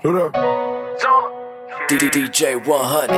What up? DJ 100.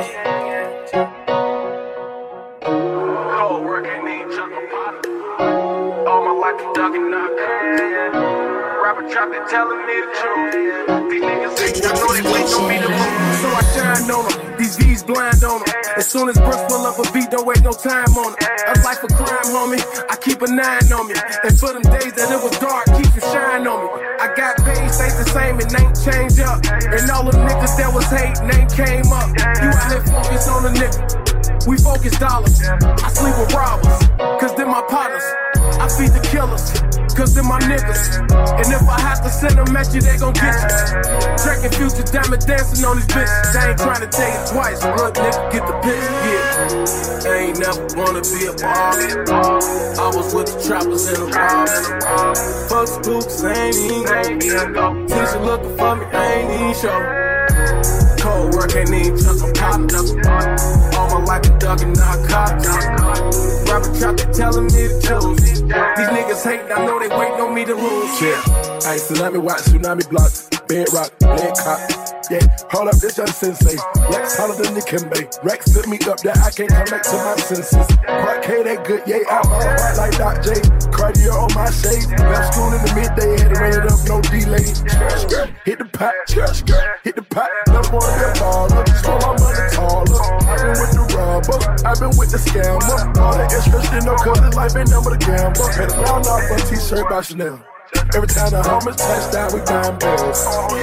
Cold work ain't even took a pot. All my life a dug and knock. Rapper trap, they telling me the truth. These niggas think I know they wait on me to move. So I shine on them, these V's blind on them. As soon as Brooks pull up a beat, don't wait no time on it. A life of crime, homie, I keep a 9 on me. And for them days that it was dark, keep the shine on me. I got paid, stay the same, and ain't changed up. And all them niggas that was hating, ain't came up. You out here focus on the nigga, we focus dollars. I sleep with robbers, cause they're my partners. I feed the killers, cause they're my niggas. And if I have to send them at you, they gon' get you. Tracking Future Diamond dancing on these bitches. I ain't trying to tell you twice, look nigga, get the picture, yeah. I ain't never wanna be a baller. I was with the trappers in the bars. Fuck spooks, I ain't even go. Teacher looking for me, I ain't even show. Cold work ain't even just a partner. All my life a dug and narcotics. Rapper trap, they telling me the truth. These niggas hating, I know they waiting on me to lose. Yeah, I tsunami watch, tsunami block, bedrock, lead cop. Yeah, hold up, this young sensei. Rex holler than the Kimbe. Rex took me up that I can't come back to my senses. Park K, that good, yeah, I'm all right like Doc J. Cardio on my shades. Left school in the midday, had to run it up, no delay. Hit the pot, hit the pot. Never wanna be a baller, just want my money taller. I've been with the robber, I've been with the scammer. All that extra shit, no cause this life ain't nothing but a gamble. Had a round off a t-shirt by Chanel. Every time the homies touchdown, we buying bills.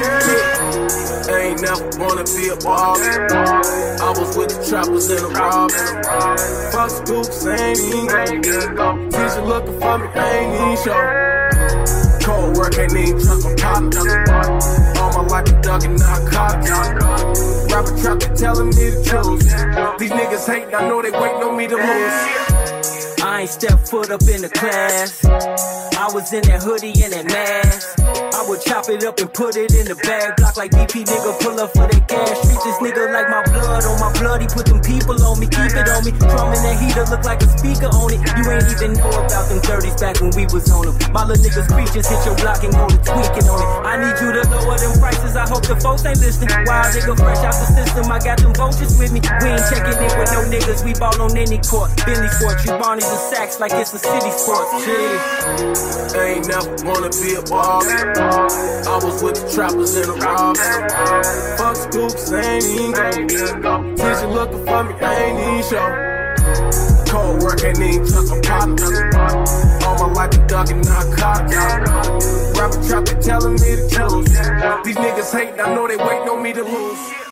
I ain't never wanna be a baller. I was with the trappers in the robbers. Fuck scoops, I ain't even go. Teacher looking for me, I ain't even show. Cold work ain't even just a partner. All my life a dug and narcotics. Rapper trap, they telling me the truth. These niggas hating, I know they waiting on me to lose. I ain't stepped foot up in the class. I was in that hoodie and that mask. I would chop it up and put it in the bag. Block like BP, nigga, pull up for that gas. Treat this nigga like my blood on my blood. He put them people on me, keep it on me. Drumming that heater, look like a speaker on it. You ain't even know about them 30s back when we was on them. My little niggas creatures hit your block and go to tweaking on it. I need you to lower them prices, I hope the folks ain't listening. Wild nigga fresh out the system, I got them vultures with me. We ain't checking in with no niggas, we ball on any court. Bentley sports, you Barneys and Sacks like it's a city sport. Yeah. I ain't never wanna be a baller. I was with the trappers in the robbers. Fuck scoops, I ain't even go. Teacher looking for me, I ain't even show. Cold work ain't even just a partner. All my life a dug and narcotics. Rapper trap, they telling me the truth. These niggas hating, I know they waiting on me to lose.